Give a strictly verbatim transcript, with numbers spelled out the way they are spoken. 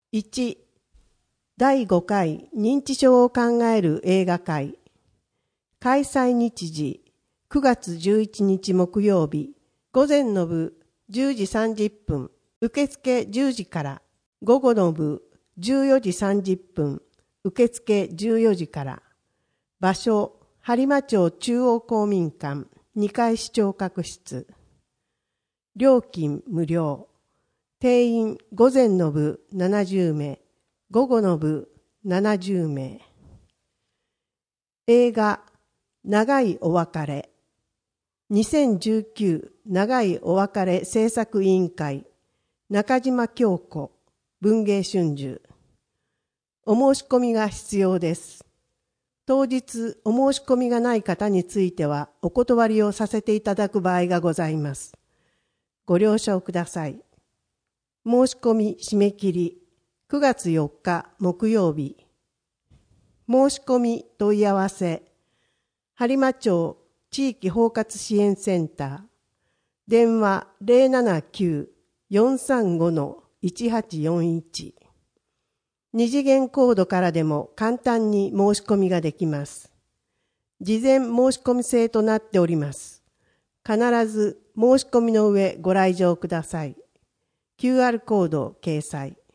いち、だいごかい認知症を考える映画会。開催日時、くがつじゅういちにち木曜日、午前の部じゅうじさんじゅっぷん、受付じゅうじから、午後の部じゅうよじさんじゅっぷん、受付じゅうよじから。場所、播磨町中央公民館にかい視聴覚室。料金無料。定員午前の部ななじゅうめい、午後の部ななじゅうめい。映画長いお別れ。にせんじゅうきゅう長いお別れ制作委員会。中島京子、文藝春秋。お申し込みが必要です。当日お申し込みがない方についてはお断りをさせていただく場合がございます。ご了承ください。申し込み締め切りくがつよっか木曜日。申し込み問い合わせ播磨町地域包括支援センター電話 ゼロななきゅう よんさんご いちはちよんいち。二次元コードからでも簡単に申し込みができます。事前申し込み制となっております。必ず申し込みの上ご来場ください。キューアール コード掲載。